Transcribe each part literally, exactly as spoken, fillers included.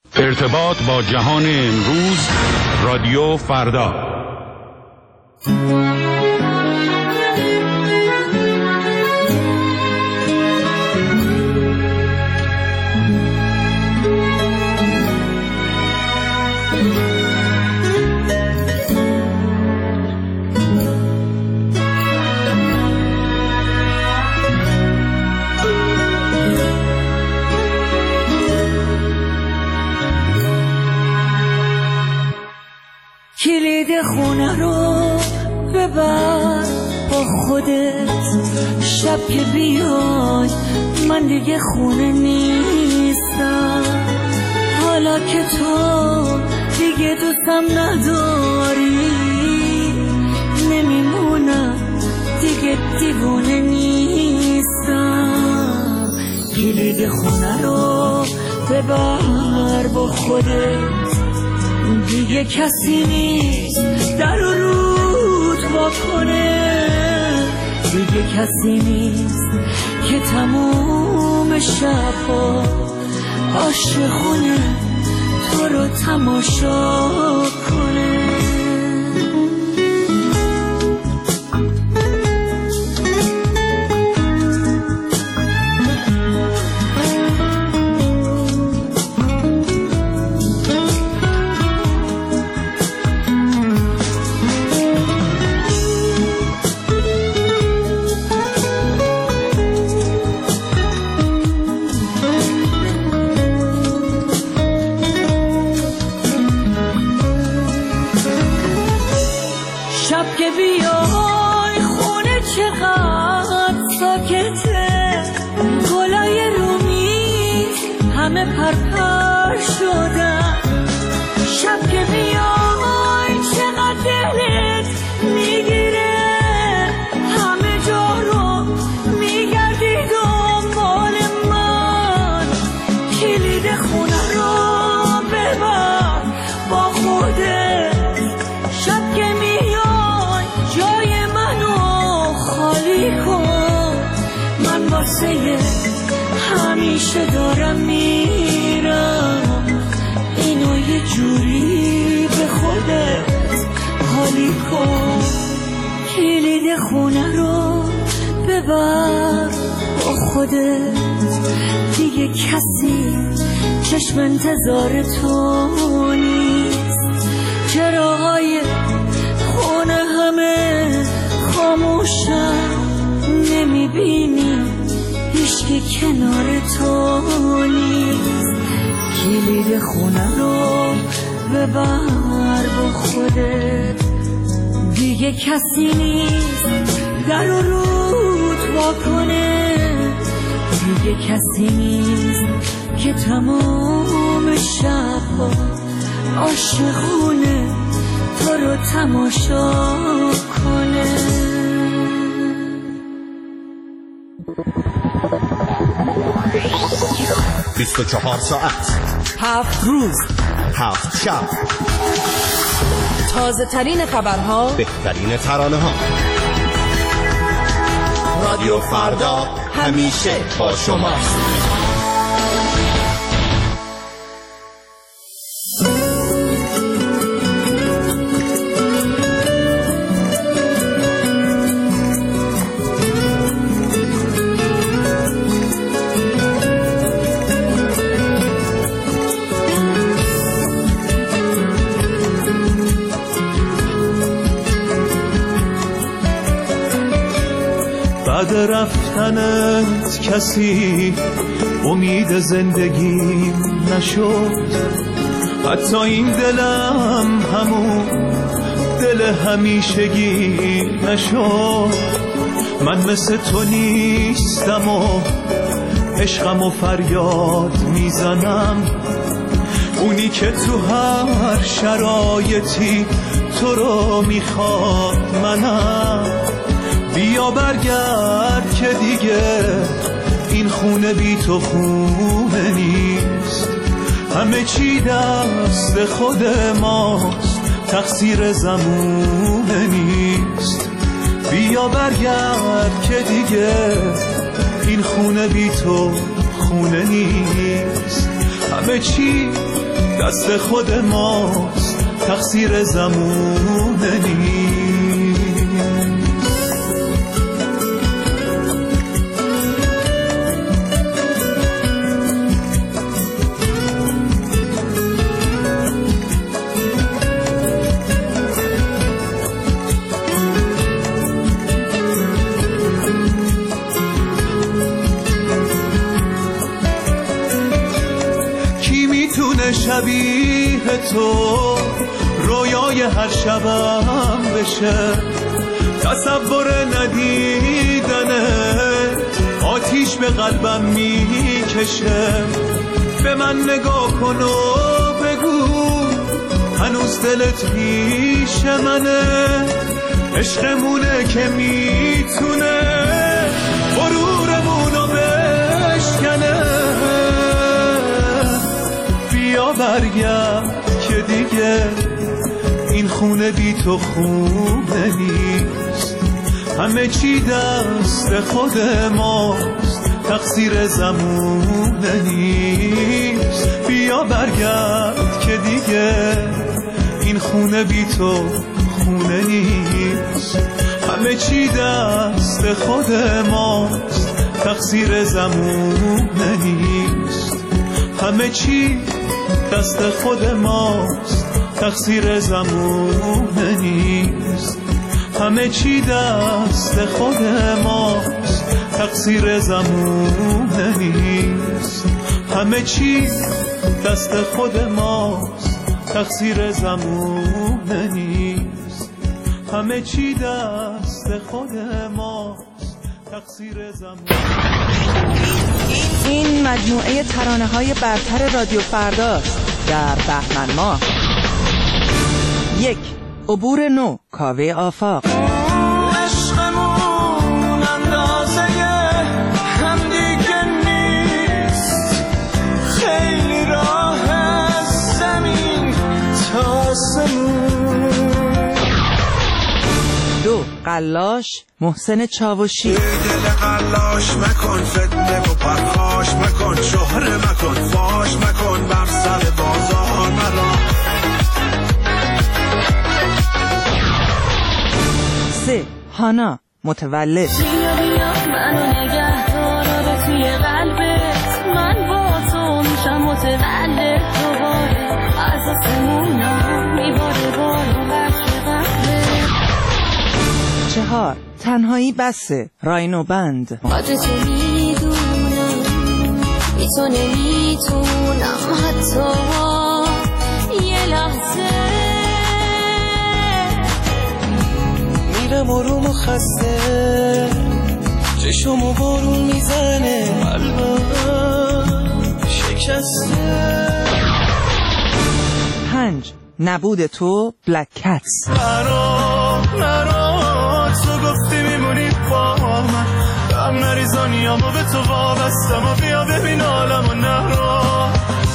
ارتباط با جهان امروز، رادیو فردا. کلید خونه رو ببر با خودت، شب که بیای من دیگه خونه نیستم. حالا که تو دیگه دوستم نداری، نمیمونم دیگه دیوونه نیستم. کلید خونه رو ببر با خودت، دیگه کسی نیست در و رود واکنه. دیگه کسی نیست که تموم شب‌ها عاشقونه تو رو تماشا کنه. شب که بیای خونه چقدر ساکته، گلای رومیز همه پرپر شدن. شب که بیای چقدر دلت میگیره، همه جا رو میگردی دنبال من. کلید خونه رو ببر با خودت، شب که من واسه همیشه دارم میرم. اینو یه جوری به خودت حالی کن. کلید خونه رو ببر با خودت، دیگه کسی چشم انتظار تو نیست. چراغای خونه همه خاموشن، نمیبینی هیچکی کنار تو نیست. کلید خونه رو ببر با خودت، دیگه کسی نیست در و رود واکنه. دیگه کسی نیست که تمام شب‌ها عاشقونه تو رو تماشا کنه. بیست و چهار ساعت، هفت روز، هفت شب، تازه ترین خبرها، بهترین ترانه ها. رادیو فردا همیشه با شماست. بعد رفتنت کسی امید زندگی نشد، حتی این دلم همون دل همیشگی نشد. من مثل تو نیستم و عشقم و فریاد میزنم، اونی که تو هر شرایطی تو رو میخواد منم. بیا برگرد که دیگه این خونه بی تو خونه نیست. همه چی دست خود ماست، تقصیر زمونه نیست. بیا برگرد که دیگه این خونه بی تو خونه نیست. همه چی دست خود ماست، تقصیر زمونه نیست. شبیه تو رویای هر شبم بشه، تصور ندیدنت آتیش به قلبم میکشه. به من نگاه کن و بگو هنوز دلت پیش منه، عشقمونه که میتونه غرورمونو بشکنه. بیا برگرد که دیگه این خونه بی تو خونه نیست. همه چی دست خود ماست، تقصیر زمونه نیست. بیا برگرد که دیگه این خونه بی تو خونه نیست. همه چی دست خود ماست، تقصیر زمونه نیست. همه چی دست خود ماست، تقصیر زمونه نیست. همه چی دست خود ماست، تقصیر زمونه نیست. همه چی دست خود ماست، تقصیر زمونه نیست. همه چی دست خود ماست، تقصیر زمونه. این مجموعه ترانه‌های برتر رادیو فرداست در بهمن ماه. یک، عبور نو، کاوه آفاق. عشقمون اندازه هم دیگه نیست، خیلی راه از زمین تا آسمون. دو، قلاش، محسن چاوشی. دل قلاش مکن، فتنه و پرخاش مکن، شهره مکن، فاش مکن، بر سر بازار مرا. سه، هانا، متولد. بیا بیا منو نگه دارا توی قلبت، من با تو میشم متولد دوباره، از آسمونم میباره بارو بچه قبله. چهار، تنهایی بسه، راینو بند. قدر تو میدونم بی تو نمیتونم حتی یه لحظه. میرم آروم و خسته، چشمو بارون میزنه، قلبم شکسته. پنج، نبود تو، بلک کتس. نرا نرا تو گفتی میمونی با من، هم نریزانیامو به تو وابستم و بیا ببین عالمو. نرا.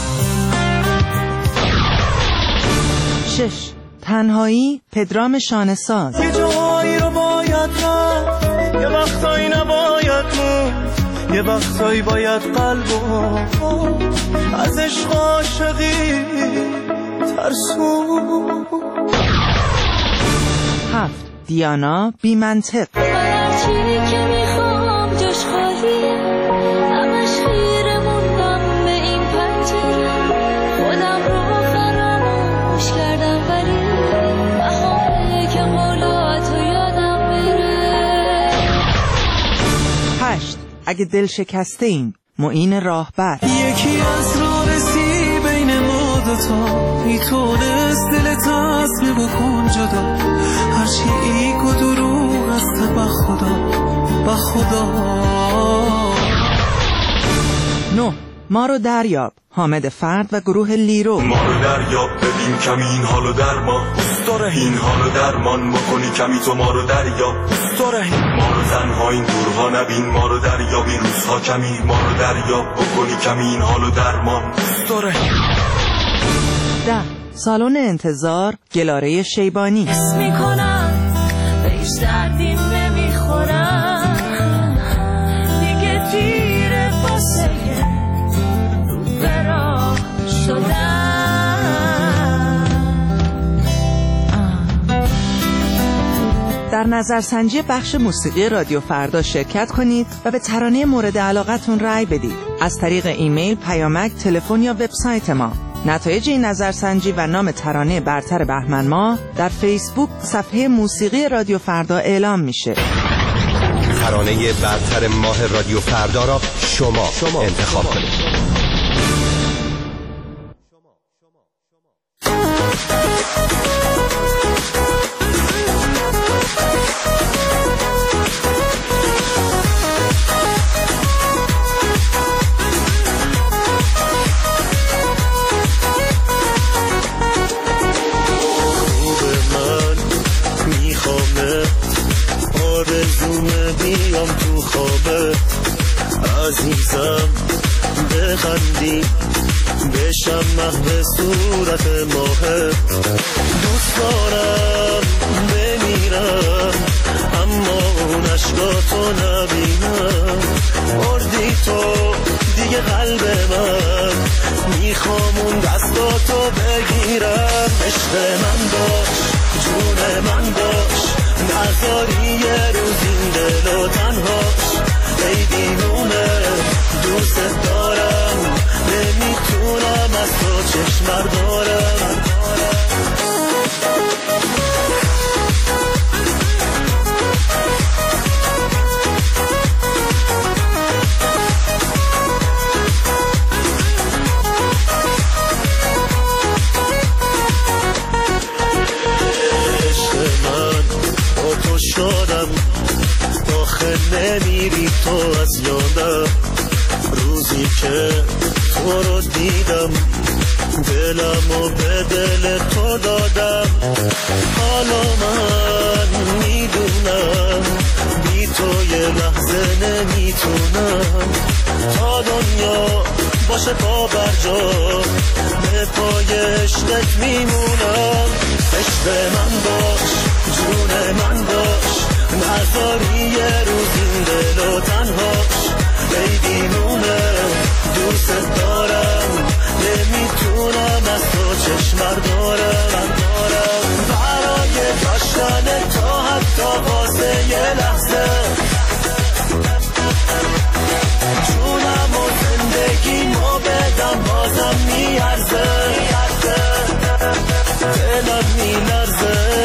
شش، تنهایی، پدرام شانه‌ساز. یه جاهایی رو باید رفت، یه وقتایی نباید موند، یه وقتایی باید قلبو از عشق عاشقی ترسون. هفت، دیانا، بی منطق. هرچی که میخوام جاش خالیه، همش خیره موندم به این پنجره، خودم رو فراموش کردم ولی بهاره که قولاتو یادم بره. هشت، اگه دل شکسته ایم، معین راهبر. یکی از راه رسی بین ما دوتا، میتونست دلت عزم بکن جدا، هرچی ایگ و دروغ است با خدا با خدا. نه، ما رو دریاب، حامد فرد و گروه لیرو. ما رو دریاب ببین کمی این حالو درمان، دوست داره این حالو درمان بکنی کمی تو. ما رو دریاب دوست داره ما رو تنها این دورها نبین، ما رو دریاب این روزها کمی. ما رو دریاب بکنی کمی این حالو درمان، دوست داره. ده، سالن انتظار، گلاره شیبانی. حس میکنم بهش دردیم نمیخورم، دیگه دیره واسه رو برا شدم. در نظرسنجی بخش موسیقی رادیو فردا شرکت کنید و به ترانه مورد علاقتون رأی بدید از طریق ایمیل، پیامک، تلفن یا وبسایت ما. نتایج این نظرسنجی و نام ترانه برتر بهمن ماه در فیسبوک صفحه موسیقی رادیو فردا اعلام میشه. ترانه برتر ماه رادیو فردا را شما, شما انتخاب کنید. بیام تو خوابت عزیزم بخندی بشم محو صورت ماهت دوست دارم بمیرم اما اون عشقاتو نبینم مردی تو دیگه قلب من میخوام اون دستاتو بگیرم عشق من باش جون من باش نذاری یه روز این دل و تنهاش ای دیوونه دوست دارم نمیتونم از تو چشم بردارم شدم آخه نمیری تو از یادم روزی که تو رو دیدم دلم و به دل تو دادم حالا من میدونم بی تو یه لحظه نمیتونم تا دنیا باشه پا بر جا به پای عشقت میمونم عشق من باش جون من باش نذاری یه روز این دل و تنهاش ای دیوونه دوست دارم نمیتونم از تو چشم بردارم برای داشتن تا حتی واسه یه لحظه جونم و زندگیمو بدم بازم میارزه دلم میلرزه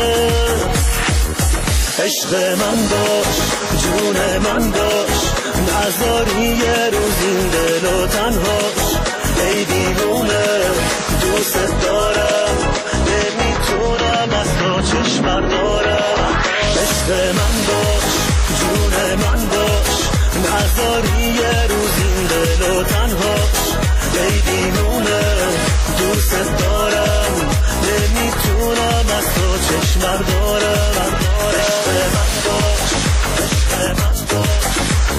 عشق من باش جون من باش نذاری یه روز این دل و تنهاش ای دیوونه دوست دارم نمیتونم از تو چشم بردارم عشق من باش جون من باش نذاری یه روز این دل و تنهاش ای دیوونه دوست دارم نمیتونم از تو چشم بردارم عشق من باش عشق من باش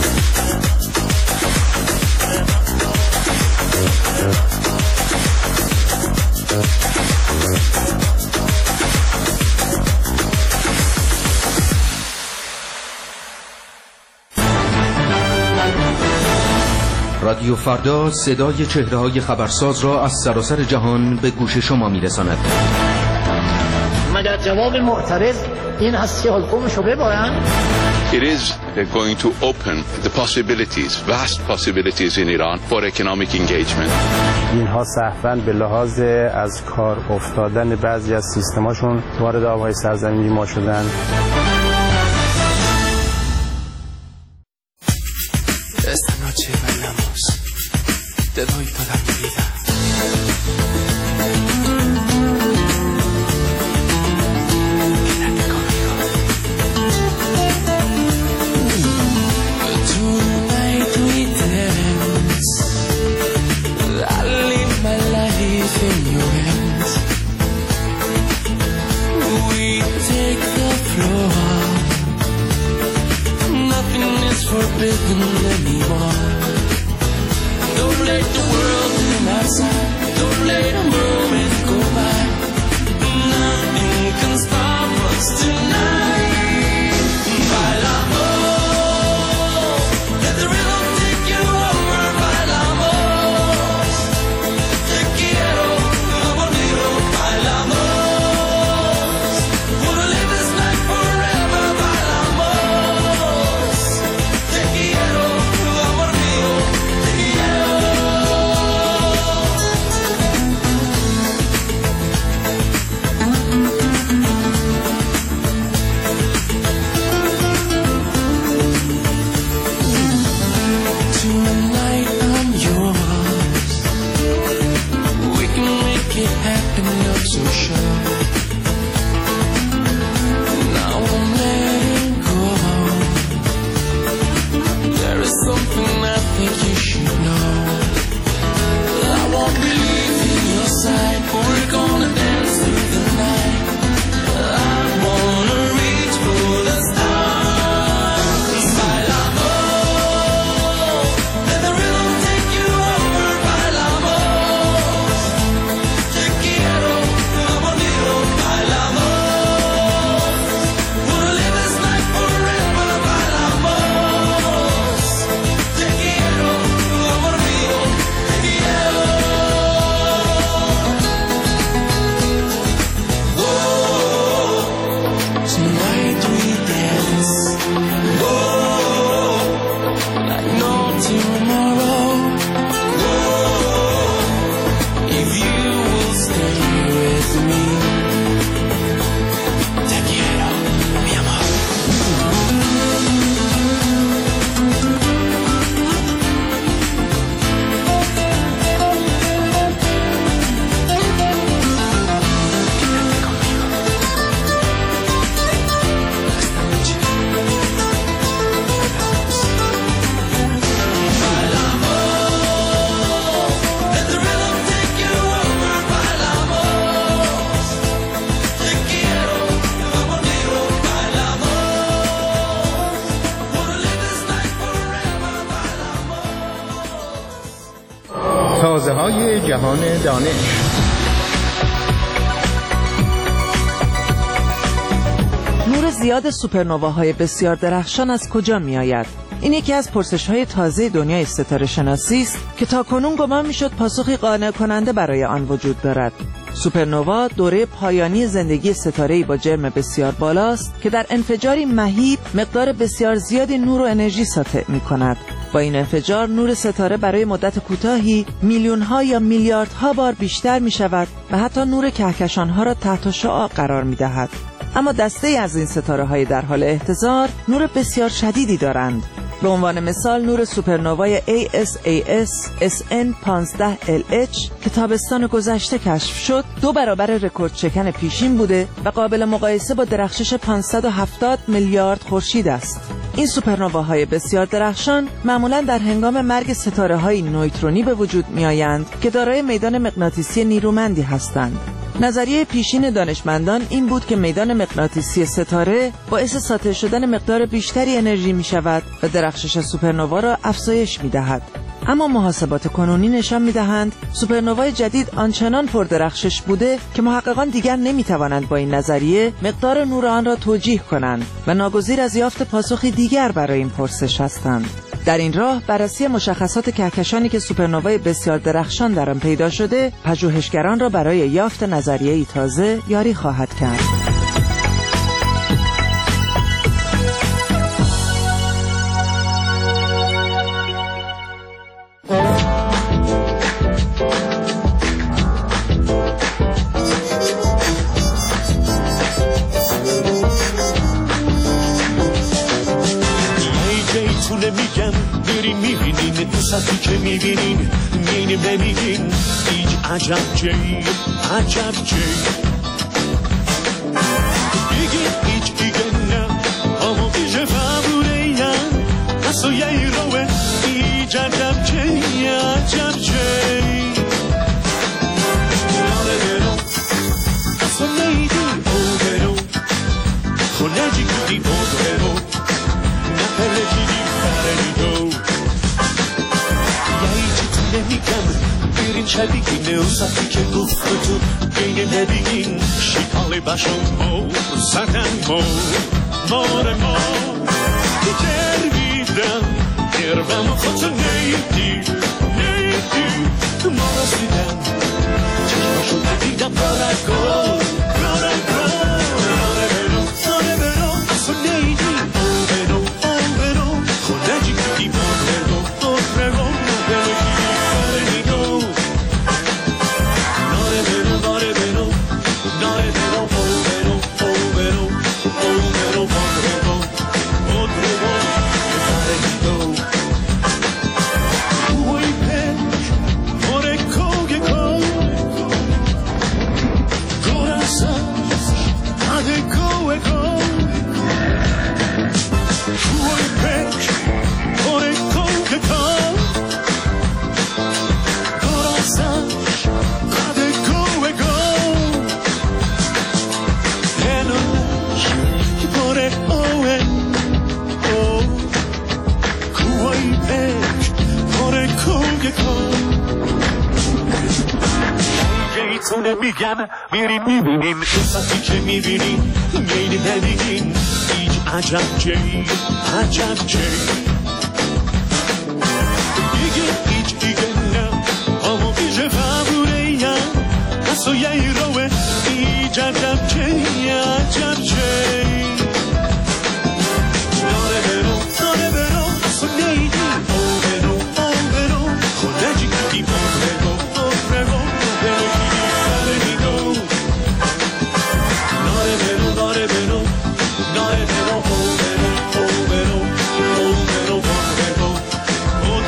رادیو فردا صدای چهره‌های خبرساز را از سراسر جهان به گوش شما می‌رساند. مگر جواب معترض این است که حلقومشو ببارن؟ It is going to open the possibilities, vast possibilities in Iran for economic engagement. اینها سهواً به لحاظ از کار افتادن بعضی از سیستماشون وارد آبهای سرزمینی ما شدن. Esta noche bailamos, te doy toda mi vida. Quédate conmigo. Tonight we dance, I live my life in your hands. We take the floor, nothing is forbidden anymore. Don't let the world in outside, don't let the moment so sure. Now I'm letting go. There is something I think you should know. I won't be leaving your side. We're gonna dance through the night. I wanna reach for the stars. Bail amor, let the rhythm take you over. Bail amor, te quiero, como digo. Bail amor, wanna live this night forever. Bail amor, te quiero, como digo. Te quiero. Tonight we dance, oh, like no tomorrow. Oh, if you will stay with me, te quiero, mi amor. Bail amor, let the rhythm take you over. Bail amor, te quiero, como digo. Bail amor, wanna live this night forever. Bail amor. تازه های جهان دانش. نور زیاد سوپرنواهای بسیار درخشان از کجا می آید؟ این یکی از پرسش‌های تازه دنیای ستاره شناسی است که تاکنون گمان می‌شد پاسخی قانع کننده برای آن وجود دارد. سوپرنوا دوره پایانی زندگی ستاره‌ای با جرم بسیار بالاست که در انفجاری مهیب مقدار بسیار زیادی نور و انرژی ساطع می‌کند. با این انفجار نور ستاره برای مدت کوتاهی میلیون‌ها یا میلیاردها بار بیشتر می‌شود و حتی نور کهکشان‌ها را تحت شعاع قرار می‌دهد. اما دسته‌ای از این ستاره‌های در حال احتضار نور بسیار شدیدی دارند. به عنوان مثال نور سوپرنوای ای اس ای اس اس ان پانزده ال اچ که تابستان گذشته کشف شد دو برابر رکورد شکن پیشین بوده و قابل مقایسه با درخشش پانصد و هفتاد میلیارد خورشید است. این سوپرنواهای بسیار درخشان معمولاً در هنگام مرگ ستاره‌های نویترونی به وجود می‌آیند که دارای میدان مغناطیسی نیرومندی هستند. نظریه پیشین دانشمندان این بود که میدان مغناطیسی ستاره باعث ساطع شدن مقدار بیشتری انرژی می شود و درخشش سوپرنوا را افزایش می دهد. اما محاسبات کنونی نشان می دهند سوپرنوای جدید آنچنان پردرخشش بوده که محققان دیگر نمی توانند با این نظریه مقدار نور آن را توجیه کنند و ناگزیر از یافت پاسخی دیگر برای این پرسش هستند. در این راه بررسی مشخصات کهکشانی که سوپرنوای بسیار درخشان در آن پیدا شده پژوهشگران را برای یافت نظریه‌ای تازه یاری خواهد کرد. دوستی که میبینین میبینیم نمیگین هیچ عجب جی عجب جی بگین هیچ دیگه نه اما بیشه فبوره یا اصلا یه روه هیچ عجب جی عجب جی ناله برو اصلا نیدی او برو خونجی کدی او برو نپله کدی فرنیدو نمیگم بیرین شبیگین اوسطی که گفت تو بین نبیگین شکال بشم مو زدن مو مار ما دیگر بیدم گربم خودتو نیدی نیدی ما رسیدم چشماشو دیدم رارگو رارگو راره برو راره برو اصلا نیدی او برو او برو خونجی کدی او برو او برو Oh رسونه میگن میریم میبینیم قصتی که میبینیم میلی نمیگیم هیچ عجب چی عجب چی دیگه هیچ دیگه نه همو بیشه قبوله یا کسو یه روه هیچ عجب چی عجب چی داره برو داره برو سو نیدی او برو او برو خودجی کدی او برو او برو داره برو داره برو داره برو داره برو او برو او برو او برو او برو او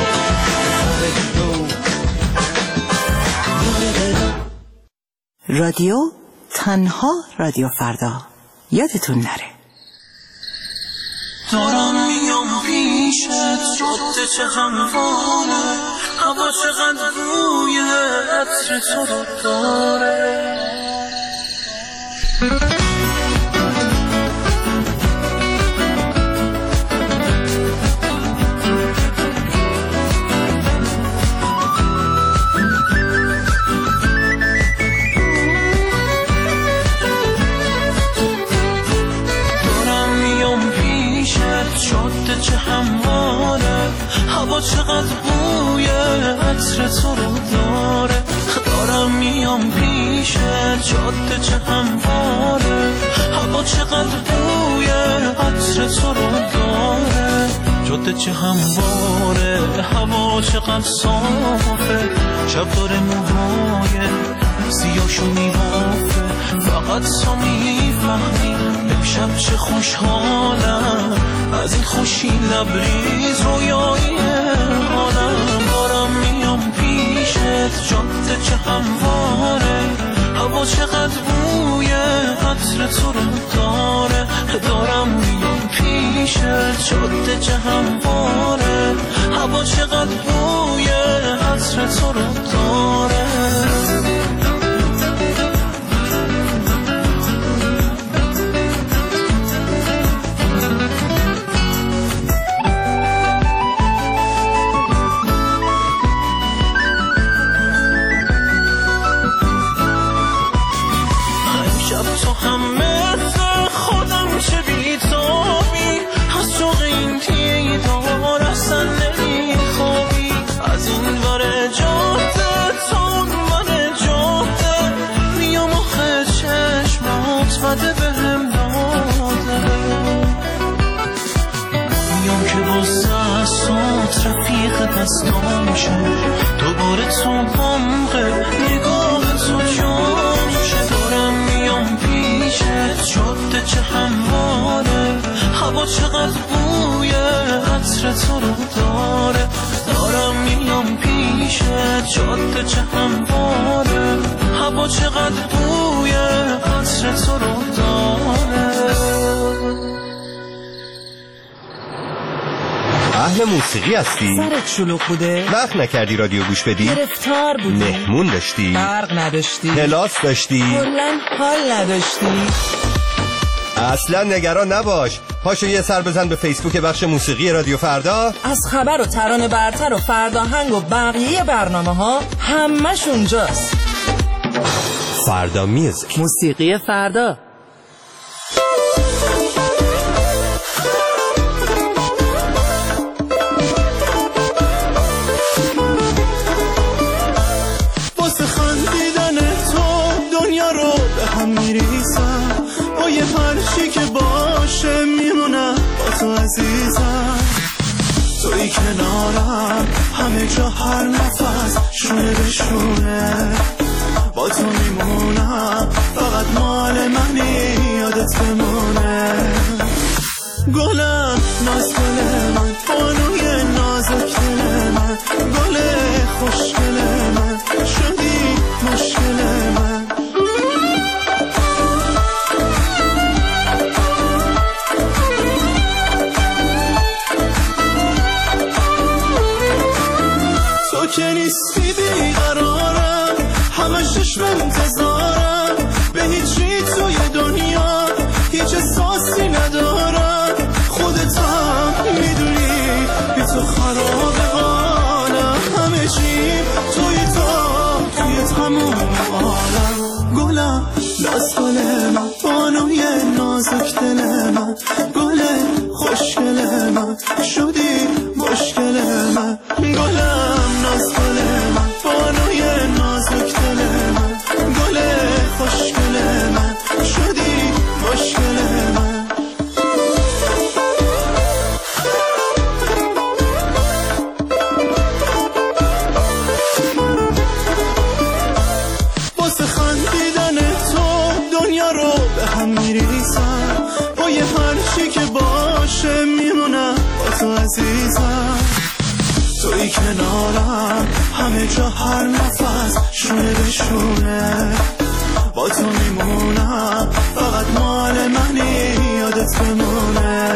برو رادیو تنها رادیو فردا یادتون نره دارم میام پیشت جاده چه همواره هوا چقدر روی عطر تو رو داره جاده چه همواره هوا چقدر بوی عطر تو رو داره دارم میام پیشت جاده چه همواره هوا چقدر بوی عطر تو رو داره جاده چه همواره هوا چقدر صافه شب داره موهای سیاشو میبافه فقط تو میفهمی امشب چه خوشحالم از این خوشی لبریز رویایی حالم دارم میام پیشت جاده چه همواره هوا چقدر بوی عطر تو رو داره دارم میام پیشت جاده چه همواره هوا چقدر بوی عطر تو رو داره دستام شه دوباره تو عمق نگاه تو جام شه دارم میام پیشت جاده چه همواره هوا چقدر بوی عطر تو رو داره دارم میام پیشت جاده چه همواره هوا چقدر بوی عطر تو رو داره اهل موسیقی هستی؟ سرت شلوغ بوده؟ وقت نکردی رادیو گوش بدی؟ گرفتار بودی؟ مهمون داشتی؟ برق نداشتی؟ کلاس داشتی؟ کلن حال نداشتی؟ اصلا نگران نباش پاشو یه سر بزن به فیسبوک بخش موسیقی رادیو فردا از خبر و ترانه برتر و فرداهنگ و بقیه برنامه ها همش اونجاست فردا میوزیک موسیقی فردا میریسم با یه هرچی که باشه میمونم با تو عزیزم توی کنارم همه جا هر نفس شونه به شونه با تو میمونم فقط مال منی یادت بمونه گلم ناز گل من بانوی نازک دل من گل خوشگل من شدی مشکل من تو که نیستی بیقرارم همش چشم انتظارم به هیچی توی دنیا هیچ احساسی ندارم خودت هم میدونی بی تو خراب حالم همه چی توی تو توی تموم عالم. گلم لاس گل من، بانوی نازک دل من، گل خوشگل من، شدی مشکل من. گلم لاس گل من، بانوی نازک دل من، گل خوشگل من، شدی مشکل من. میریزم با یه هرچی که باشه میمونم با تو عزیزم. توی کنارم همه جا هر نفس شونه به شونه با تو میمونم، فقط مال منی یادت بمونه.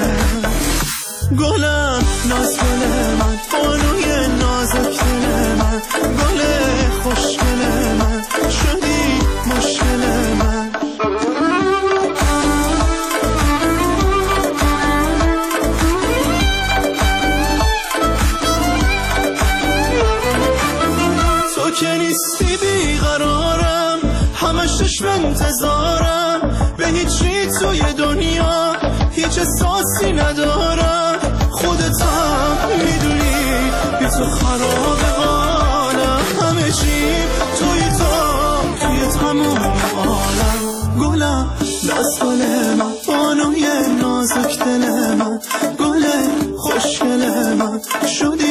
گلم ناز گل من، بانوی نازک دل من، گل خوشگل من، شدی مشکل من. که نیستی بیقرارم، همش چشم انتظارم، به هیچی توی دنیا هیچ احساسی ندارم. خودتم میدونی بی تو خراب حالم، همه چی توی تو توی تموم عالم. گلم لاس گل من، بانوی نازک دل من، گل خوشگل من، شدی